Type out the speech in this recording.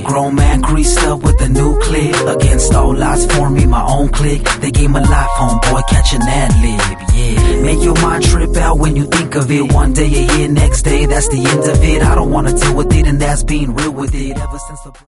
grown man creased up with a new click. Against all odds, form me my own clique. They gave my life, homeboy, catch an ad-lib, yeah. Make your mind trip out when you think of it. One day you're here, next day that's the end of it. I don't wanna deal with it, and that's being real with it. Ever since the